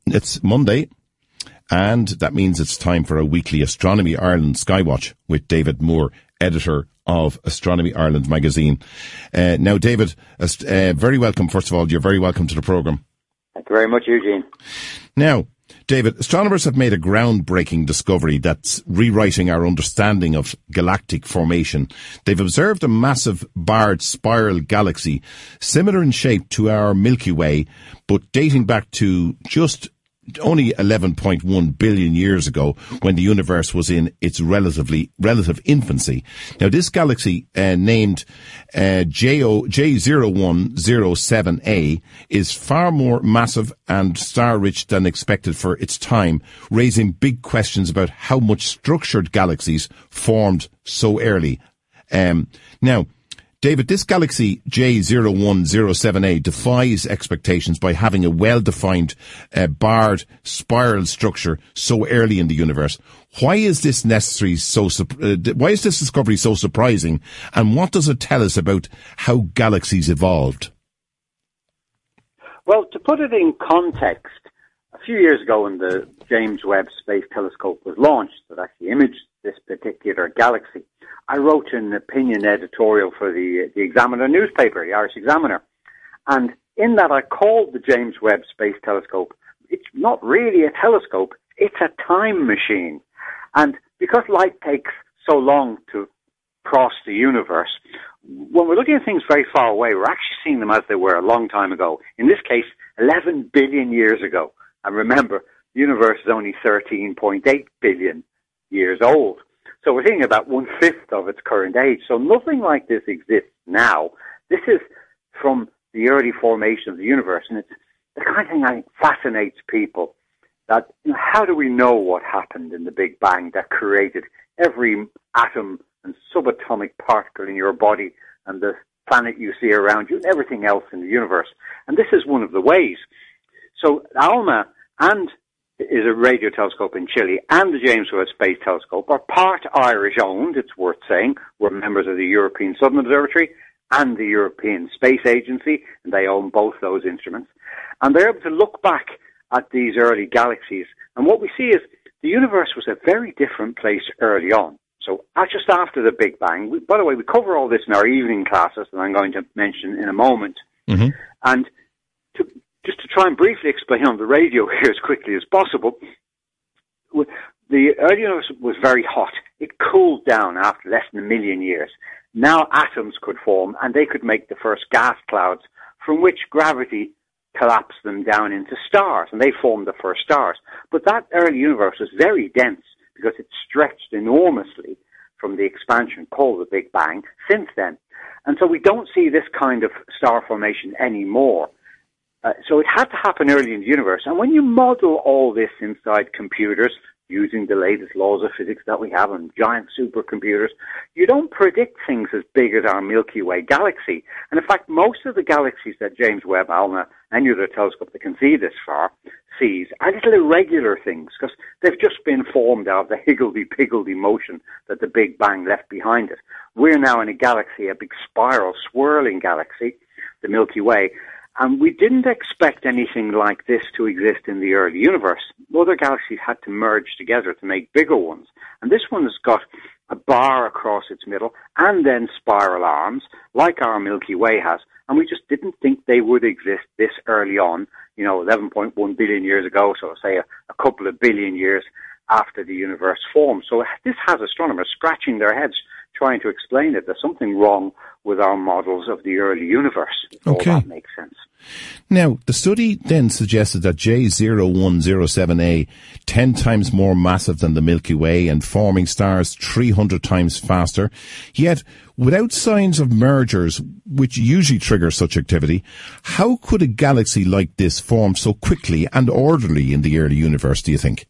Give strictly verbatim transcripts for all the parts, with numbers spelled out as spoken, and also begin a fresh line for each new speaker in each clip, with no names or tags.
It's Monday, and that means it's time for a weekly Astronomy Ireland Skywatch with David Moore, editor of Astronomy Ireland magazine. Uh, now, David, uh, very welcome. First of all, you're very welcome to the programme.
Thank you very much, Eugene.
Now, David, astronomers have made a groundbreaking discovery that's rewriting our understanding of galactic formation. They've observed a massive barred spiral galaxy, similar in shape to our Milky Way, but dating back to just only eleven point one billion years ago, when the universe was in its relatively relative infancy. Now, this galaxy, uh, named uh, J zero one zero seven A, is far more massive and star-rich than expected for its time, raising big questions about how much structured galaxies formed so early. Um, now, David, this galaxy J zero one zero seven A defies expectations by having a well-defined uh, barred spiral structure so early in the universe. Why is this necessary? So uh, why is this discovery so surprising? And what does it tell us about how galaxies evolved?
Well, to put it in context, a few years ago when the James Webb Space Telescope was launched, that actually imaged this particular galaxy, I wrote an opinion editorial for the, the Examiner newspaper, the Irish Examiner. And in that I called the James Webb Space Telescope, it's not really a telescope, it's a time machine. And because light takes so long to cross the universe, when we're looking at things very far away, we're actually seeing them as they were a long time ago. In this case, eleven billion years ago. And remember, the universe is only thirteen point eight billion years old. So we're thinking about one-fifth of its current age. So nothing like this exists now. This is from the early formation of the universe, and it's the kind of thing I think fascinates people. That, you know, how do we know what happened in the Big Bang that created every atom and subatomic particle in your body and the planet you see around you and everything else in the universe? And this is one of the ways. So ALMA and is a radio telescope in Chile, and the James Webb Space Telescope are part Irish-owned, it's worth saying. We're members of the European Southern Observatory and the European Space Agency, and they own both those instruments. And they're able to look back at these early galaxies, and what we see is the universe was a very different place early on. So just after the Big Bang, we, by the way, we cover all this in our evening classes that I'm going to mention in a moment. Mm-hmm. And to Just to try and briefly explain on the radio here as quickly as possible, the early universe was very hot. It cooled down after less than a million years. Now atoms could form, and they could make the first gas clouds from which gravity collapsed them down into stars, and they formed the first stars. But that early universe was very dense because it stretched enormously from the expansion called the Big Bang since then. And so we don't see this kind of star formation anymore. Uh, so it had to happen early in the universe. And when you model all this inside computers, using the latest laws of physics that we have on giant supercomputers, you don't predict things as big as our Milky Way galaxy. And in fact, most of the galaxies that James Webb, ALMA, any other telescope that can see this far, sees are little irregular things, because they've just been formed out of the higgledy-piggledy motion that the Big Bang left behind it. We're now in a galaxy, a big spiral, swirling galaxy, the Milky Way. And we didn't expect anything like this to exist in the early universe. Other galaxies had to merge together to make bigger ones. And this one has got a bar across its middle and then spiral arms, like our Milky Way has. And we just didn't think they would exist this early on, you know, eleven point one billion years ago, so say a, a couple of billion years after the universe formed. So this has astronomers scratching their heads trying to explain it. There's something wrong with our models of the early universe.
Okay.
All that makes sense.
Now, the study then suggested that J zero one zero seven A, ten times more massive than the Milky Way and forming stars three hundred times faster. Yet, without signs of mergers, which usually trigger such activity, how could a galaxy like this form so quickly and orderly in the early universe, do you think?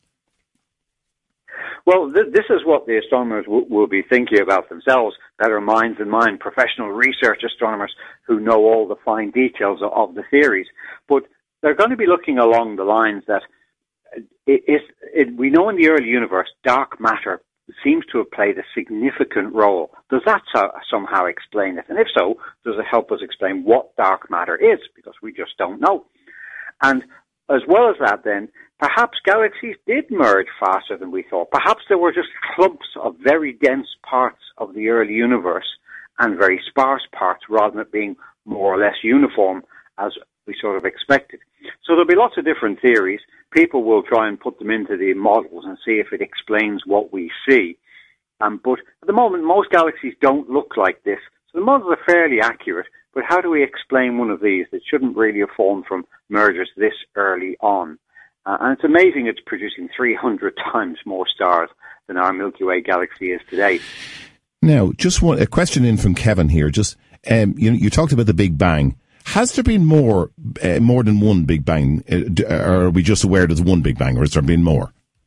Well, th- this is what the astronomers w- will be thinking about themselves, better minds than mine, professional research astronomers who know all the fine details of, of the theories. But they're going to be looking along the lines that it, it, it, we know in the early universe, dark matter seems to have played a significant role. Does that so, somehow explain it? And if so, does it help us explain what dark matter is? Because we just don't know. And as well as that then, perhaps galaxies did merge faster than we thought. Perhaps there were just clumps of very dense parts of the early universe and very sparse parts rather than it being more or less uniform as we sort of expected. So there'll be lots of different theories. People will try and put them into the models and see if it explains what we see. Um, but at the moment, most galaxies don't look like this. So the models are fairly accurate. But how do we explain one of these that shouldn't really have formed from mergers this early on? Uh, and it's amazing it's producing three hundred times more stars than our Milky Way galaxy is today.
Now, just one, a question in from Kevin here. Just um, you, you talked about the Big Bang. Has there been more, uh, more than one Big Bang, uh, or are we just aware there's one Big Bang, or has there been more?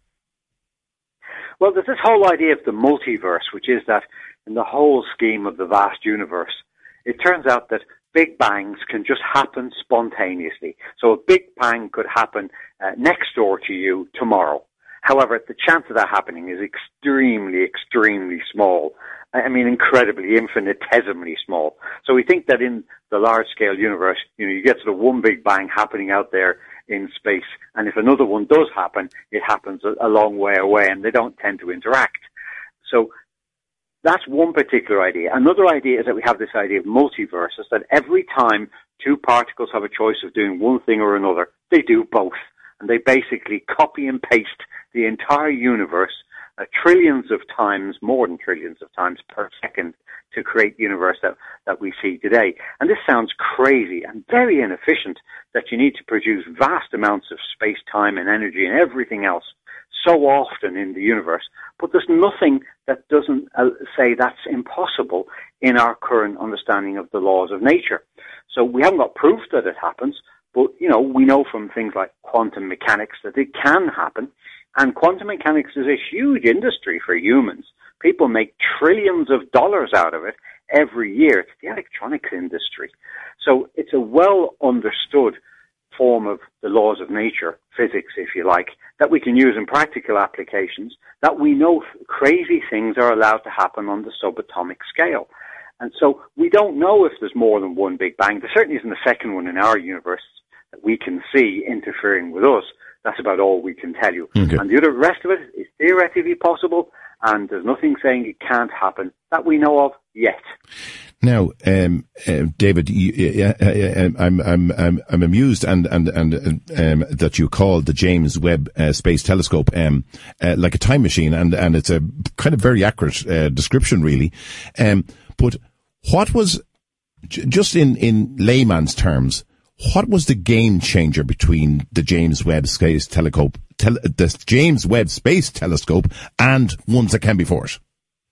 Well, there's this whole idea of the multiverse, which is that in the whole scheme of the vast universe, it turns out that Big Bangs can just happen spontaneously. So a Big Bang could happen uh, next door to you tomorrow. However, the chance of that happening is extremely, extremely small. I mean, incredibly, infinitesimally small. So we think that in the large-scale universe, you know, you get sort of one Big Bang happening out there in space, and if another one does happen, it happens a, a long way away, and they don't tend to interact. So that's one particular idea. Another idea is that we have this idea of multiverses, that every time two particles have a choice of doing one thing or another, they do both. And they basically copy and paste the entire universe uh, trillions of times, more than trillions of times per second, to create the universe that, that we see today. And this sounds crazy and very inefficient, that you need to produce vast amounts of space-time and energy and everything else so often in the universe. But there's nothing that doesn't uh, say that's impossible in our current understanding of the laws of nature. So we haven't got proof that it happens, but, you know, we know from things like quantum mechanics that it can happen. And quantum mechanics is a huge industry for humans. People make trillions of dollars out of it every year. It's the electronics industry. So it's a well understood form of the laws of nature, physics, if you like, that we can use in practical applications, that we know crazy things are allowed to happen on the subatomic scale. And so we don't know if there's more than one Big Bang. There certainly isn't a second one in our universe that we can see interfering with us. That's about all we can tell you. Okay. And the other rest of it is theoretically possible, and there's nothing saying it can't happen that we know of yet.
Now, um, uh, David, you, uh, uh, I'm, I'm, I'm, I'm amused and, and, and, um, that you called the James Webb uh, Space Telescope, um, uh, like a time machine, and, and it's a kind of very accurate, uh, description, really. Um, but what was, j- just in, in layman's terms, what was the game changer between the James Webb Space Telescope, tel- the James Webb Space Telescope, and ones that came before it?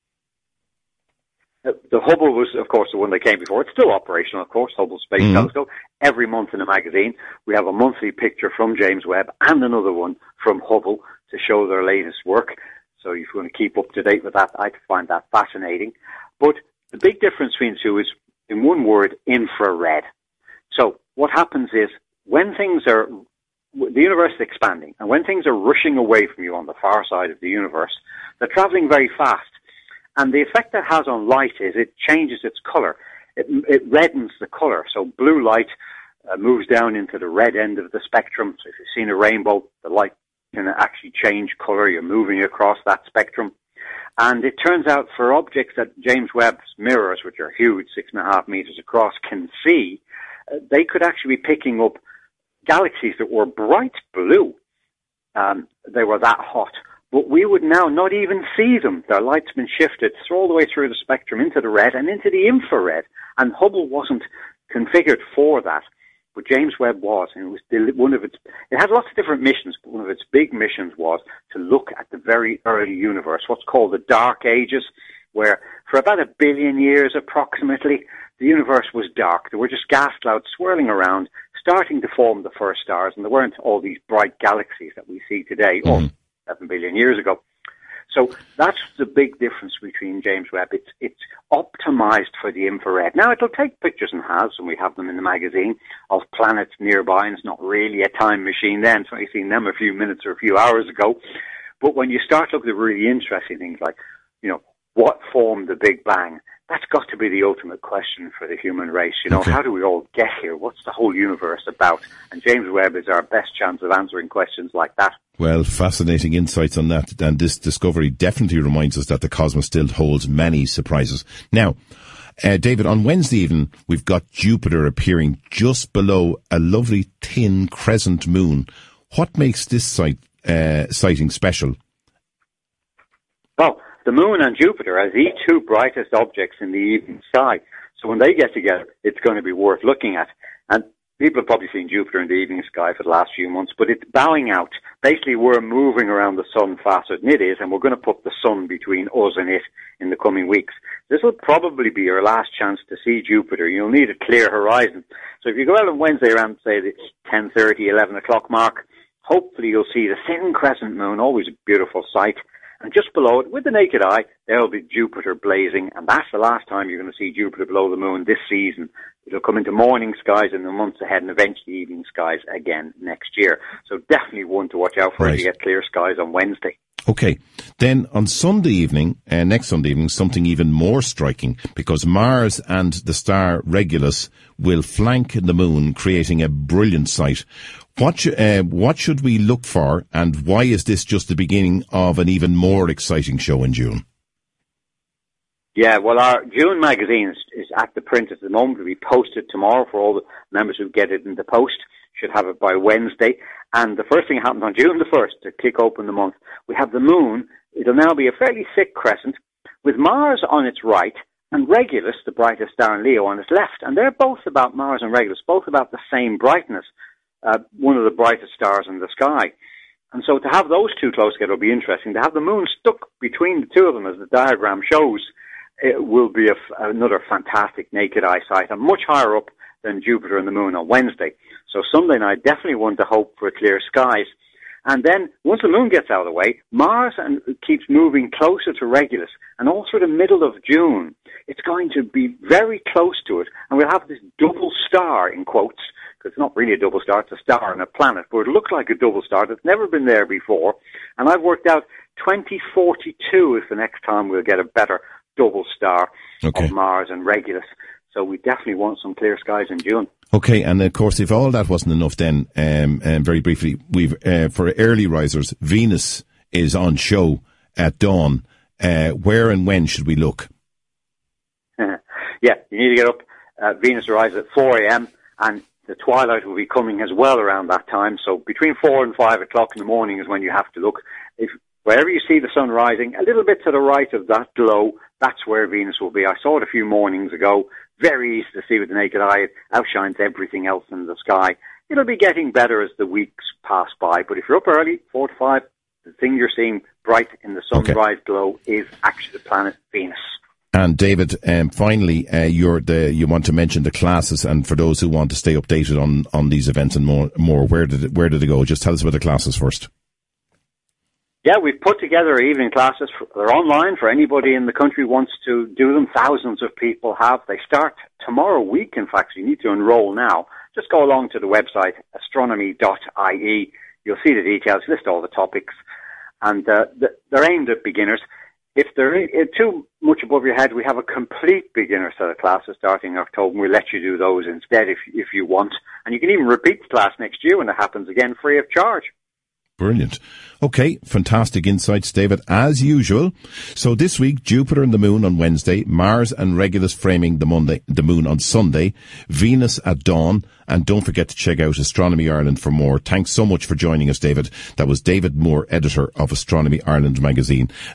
The Hubble was, of course, the one that came before. It's still operational, of course, Hubble Space mm-hmm. Telescope. Every month in a magazine, we have a monthly picture from James Webb and another one from Hubble to show their latest work. So if you want to keep up to date with that, I find that fascinating. But the big difference between the two is, in one word, infrared. So what happens is, when things are, the universe is expanding, and when things are rushing away from you on the far side of the universe, they're traveling very fast. And the effect that has on light is it changes its color. It, it reddens the color. So blue light uh, moves down into the red end of the spectrum. So if you've seen a rainbow, the light can actually change color. You're moving across that spectrum. And it turns out for objects that James Webb's mirrors, which are huge, six and a half meters across, can see, uh, they could actually be picking up galaxies that were bright blue. Um, they were that hot. But we would now not even see them. Their light's been shifted all the way through the spectrum into the red and into the infrared. And Hubble wasn't configured for that. But James Webb was. And it was one of its, it had lots of different missions, but one of its big missions was to look at the very early universe, what's called the Dark Ages, where for about a billion years approximately, the universe was dark. There were just gas clouds swirling around, starting to form the first stars, and there weren't all these bright galaxies that we see today. Mm-hmm. seven billion years ago. So that's the big difference between James Webb. It's, it's optimized for the infrared. Now, it'll take pictures, and has, and we have them in the magazine, of planets nearby, and it's not really a time machine then. It's only seen them a few minutes or a few hours ago. But when you start looking at really interesting things like, you know, what formed the Big Bang? That's got to be the ultimate question for the human race. You know, okay. How do we all get here? What's the whole universe about? And James Webb is our best chance of answering questions like that.
Well, fascinating insights on that. And this discovery definitely reminds us that the cosmos still holds many surprises. Now, uh, David, on Wednesday evening, we've got Jupiter appearing just below a lovely thin crescent moon. What makes this sight, uh, sighting special?
Well, the moon and Jupiter are the two brightest objects in the evening sky. So when they get together, it's going to be worth looking at. And people have probably seen Jupiter in the evening sky for the last few months, but it's bowing out. Basically, we're moving around the sun faster than it is, and we're going to put the sun between us and it in the coming weeks. This will probably be your last chance to see Jupiter. You'll need a clear horizon. So if you go out on Wednesday around, say, the ten thirty, eleven o'clock mark, hopefully you'll see the thin crescent moon, always a beautiful sight. And just below it, with the naked eye, there'll be Jupiter blazing, and that's the last time you're going to see Jupiter below the moon this season. It'll come into morning skies in the months ahead and eventually evening skies again next year. So definitely one to watch out for right. If you get clear skies on Wednesday.
Okay. Then on Sunday evening, uh, next Sunday evening, something even more striking, because Mars and the star Regulus will flank the moon, creating a brilliant sight. What, sh- uh, what should we look for, and why is this just the beginning of an even more exciting show in June?
Yeah, well, our June magazine is, is at the print at the moment. It'll be posted tomorrow for all the members who get it in the post. Should have it by Wednesday. And the first thing happens on June the first, to kick open the month, we have the moon. It'll now be a fairly thick crescent, with Mars on its right and Regulus, the brightest star in Leo, on its left. And they're both about, Mars and Regulus, both about the same brightness. Uh, one of the brightest stars in the sky. And so to have those two close together will be interesting. To have the moon stuck between the two of them, as the diagram shows, it will be a, another fantastic naked eye sight, and much higher up than Jupiter and the moon on Wednesday. So Sunday night, definitely one to hope for clear skies. And then, once the moon gets out of the way, Mars and keeps moving closer to Regulus, and all through the middle of June, it's going to be very close to it, and we'll have this double star, in quotes, because it's not really a double star, it's a star and a planet, but it looks like a double star that's never been there before. And I've worked out twenty forty-two is the next time we'll get a better double star okay. of Mars and Regulus. So we definitely want some clear skies in June.
Okay, and of course, if all that wasn't enough, then um, um, very briefly, we've uh, for early risers, Venus is on show at dawn. Uh, where and when should we look?
Yeah, you need to get up. Uh, Venus arrives at four a.m. and the twilight will be coming as well around that time. So between four and five o'clock in the morning is when you have to look. If wherever you see the sun rising, a little bit to the right of that glow, that's where Venus will be. I saw it a few mornings ago. Very easy to see with the naked eye. It outshines everything else in the sky. It'll be getting better as the weeks pass by. But if you're up early, four to five, the thing you're seeing bright in the sunrise okay. glow is actually the planet Venus.
And David, um, finally, uh, you're the, you want to mention the classes, and for those who want to stay updated on, on these events and more, more, where did it, where did they go? Just tell us about the classes first.
Yeah, we've put together evening classes. For, they're online for anybody in the country who wants to do them. Thousands of people have. They start tomorrow week, in fact, so you need to enroll now. Just go along to the website, astronomy dot I E. You'll see the details, list all the topics, and uh, they're aimed at beginners. If they're too much above your head, we have a complete beginner set of classes starting in October. We'll let you do those instead if if you want. And you can even repeat the class next year when it happens again, free of charge.
Brilliant. Okay, fantastic insights, David, as usual. So this week, Jupiter and the moon on Wednesday, Mars and Regulus framing the Monday, the moon on Sunday, Venus at dawn, and don't forget to check out Astronomy Ireland for more. Thanks so much for joining us, David. That was David Moore, editor of Astronomy Ireland magazine.